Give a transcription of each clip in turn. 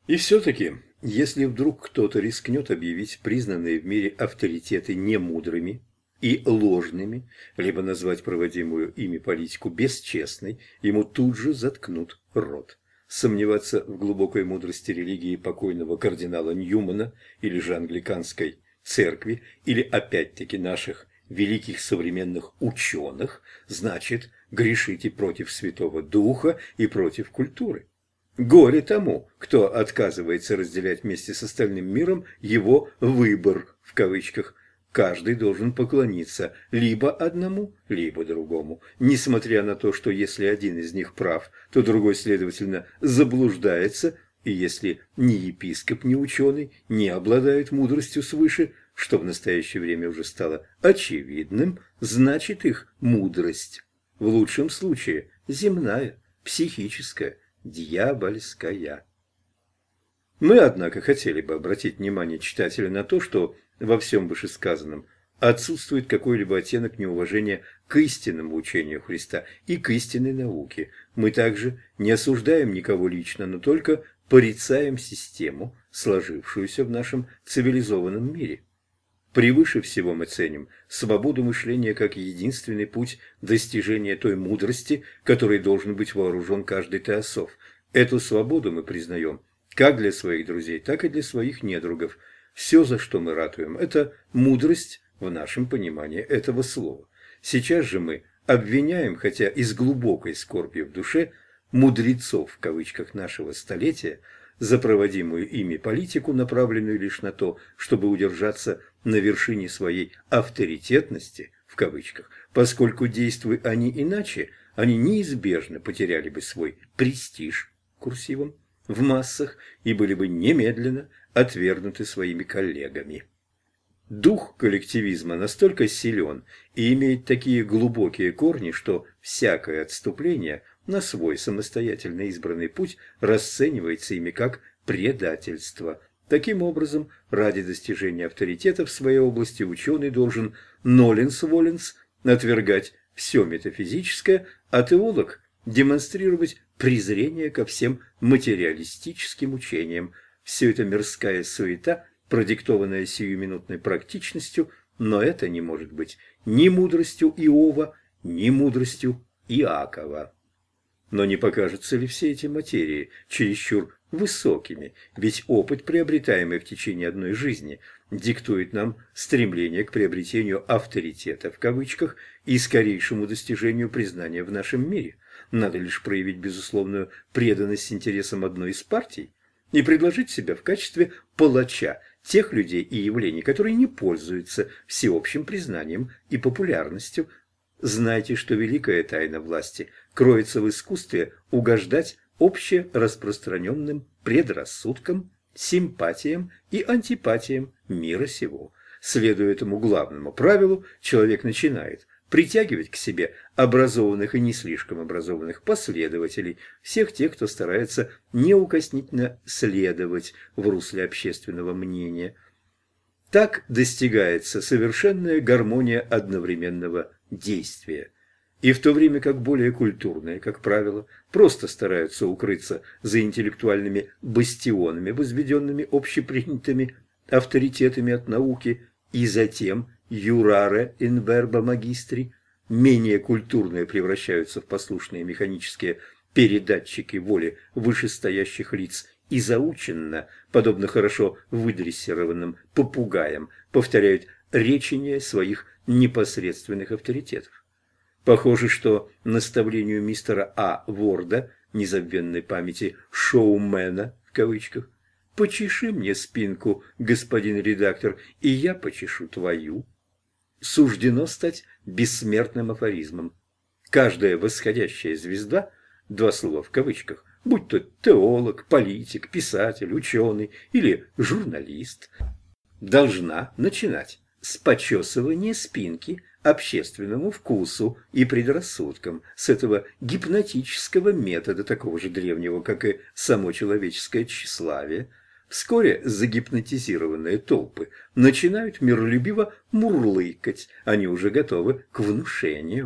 И все-таки, если вдруг кто-то рискнет объявить признанные в мире авторитеты немудрыми и ложными, либо назвать проводимую ими политику бесчестной, ему тут же заткнут рот. Сомневаться в глубокой мудрости религии покойного кардинала Ньюмана или же англиканской церкви, или опять-таки наших великих современных ученых, значит грешить и против Святого Духа, и против культуры. Горе тому, кто отказывается разделять вместе с остальным миром его «выбор» в кавычках. Каждый должен поклониться либо одному, либо другому, несмотря на то, что если один из них прав, то другой, следовательно, заблуждается, и если ни епископ, ни ученый не обладают мудростью свыше, что в настоящее время уже стало очевидным, значит их мудрость, в лучшем случае, земная, психическая, дьявольская. Мы, однако, хотели бы обратить внимание читателя на то, что во всем вышесказанном отсутствует какой-либо оттенок неуважения к истинному учению Христа и к истинной науке. Мы также не осуждаем никого лично, но только порицаем систему, сложившуюся в нашем цивилизованном мире. Превыше всего мы ценим свободу мышления как единственный путь достижения той мудрости, которой должен быть вооружен каждый теософ. Эту свободу мы признаем как для своих друзей, так и для своих недругов. Все, за что мы ратуем, это мудрость в нашем понимании этого слова. Сейчас же мы обвиняем, хотя и с глубокой скорбью в душе, «мудрецов» в кавычках нашего столетия за проводимую ими политику, направленную лишь на то, чтобы удержаться на вершине своей «авторитетности» в кавычках, поскольку, действуя они иначе, они неизбежно потеряли бы свой «престиж» курсивом в массах и были бы немедленно отвергнуты своими коллегами. Дух коллективизма настолько силен и имеет такие глубокие корни, что всякое отступление на свой самостоятельно избранный путь расценивается ими как предательство. Таким образом, ради достижения авторитета в своей области ученый должен ноленс-воленс отвергать все метафизическое, а теолог демонстрировать презрение ко всем материалистическим учениям. Все это мирская суета, продиктованная сиюминутной практичностью, но это не может быть ни мудростью Иова, ни мудростью Иакова. Но не покажутся ли все эти материи чересчур высокими? Ведь опыт, приобретаемый в течение одной жизни, диктует нам стремление к приобретению «авторитета» в кавычках и скорейшему достижению признания в нашем мире. Надо лишь проявить безусловную преданность интересам одной из партий и предложить себя в качестве палача тех людей и явлений, которые не пользуются всеобщим признанием и популярностью. Знайте, что великая тайна власти кроется в искусстве угождать общераспространенным предрассудкам, симпатиям и антипатиям мира сего. Следуя этому главному правилу, человек начинает притягивать к себе образованных и не слишком образованных последователей, всех тех, кто старается неукоснительно следовать в русле общественного мнения. Так достигается совершенная гармония одновременного действия. И в то время как более культурные, как правило, просто стараются укрыться за интеллектуальными бастионами, возведенными общепринятыми авторитетами от науки, и затем «юраре in verba magistri», менее культурные превращаются в послушные механические передатчики воли вышестоящих лиц и заученно, подобно хорошо выдрессированным попугаям, повторяют речения своих непосредственных авторитетов. Похоже, что наставлению мистера А. Ворда, незабвенной памяти «шоумена» в кавычках, «почеши мне спинку, господин редактор, и я почешу твою», суждено стать бессмертным афоризмом. Каждая восходящая звезда, два слова в кавычках, будь то теолог, политик, писатель, ученый или журналист, должна начинать с почесывания спинки общественному вкусу и предрассудкам, с этого гипнотического метода, такого же древнего, как и само человеческое тщеславие. Вскоре загипнотизированные толпы начинают миролюбиво мурлыкать, они уже готовы к внушению.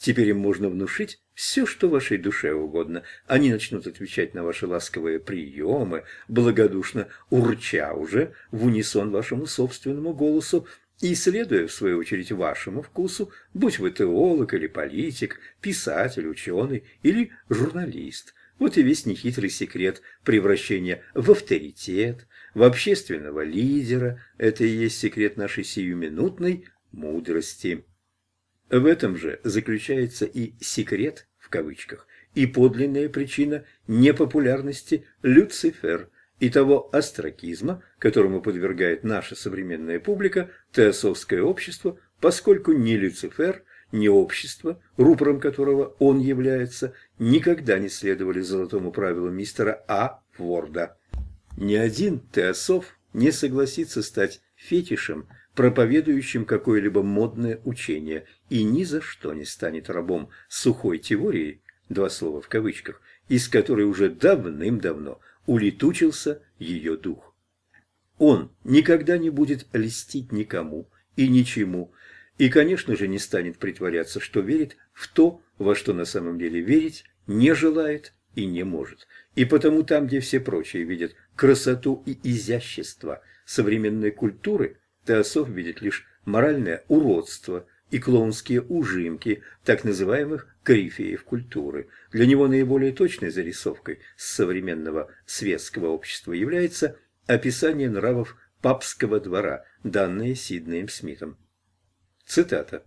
Теперь им можно внушить все, что вашей душе угодно. Они начнут отвечать на ваши ласковые приемы, благодушно урча уже в унисон вашему собственному голосу и следуя, в свою очередь, вашему вкусу, будь вы теолог или политик, писатель, ученый или журналист. Вот и весь нехитрый секрет превращения в авторитет, в общественного лидера. Это и есть секрет нашей сиюминутной мудрости. В этом же заключается и «секрет» в кавычках, и подлинная причина непопулярности Люцифер и того остракизма, которому подвергает наша современная публика теософское общество, поскольку ни Люцифер, ни общество, рупором которого он является, никогда не следовали золотому правилу мистера А. Ворда. Ни один теософ не согласится стать фетишем, проповедующим какое-либо модное учение, и ни за что не станет рабом сухой теории, два слова в кавычках, из которой уже давным-давно улетучился ее дух. Он никогда не будет льстить никому и ничему, и, конечно же, не станет притворяться, что верит в то, во что на самом деле верить не желает и не может. И потому там, где все прочие видят красоту и изящество современной культуры, теософ видит лишь моральное уродство и клоунские ужимки так называемых корифеев культуры. Для него наиболее точной зарисовкой с современного светского общества является описание нравов папского двора, данное Сиднеем Смитом. Цитата.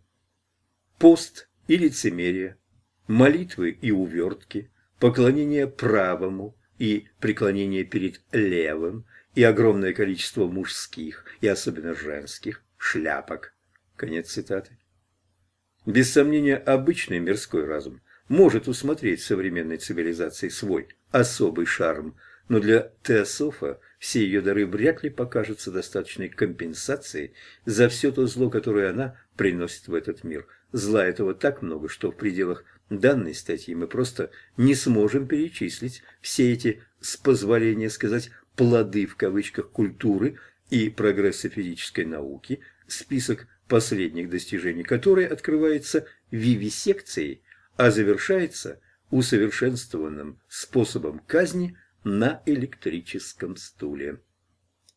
«Пост и лицемерие, молитвы и увертки, поклонение правому и преклонение перед левым, и огромное количество мужских, и особенно женских, шляпок». Конец цитаты. Без сомнения, обычный мирской разум может усмотреть в современной цивилизации свой особый шарм, но для теософа все ее дары вряд ли покажутся достаточной компенсацией за все то зло, которое она приносит в этот мир. Зла этого так много, что в пределах данной статьи мы просто не сможем перечислить все эти, с позволения сказать, «плоды» в кавычках культуры и прогресса физической науки, список последних достижений которой открывается вивисекцией, а завершается усовершенствованным способом казни на электрическом стуле.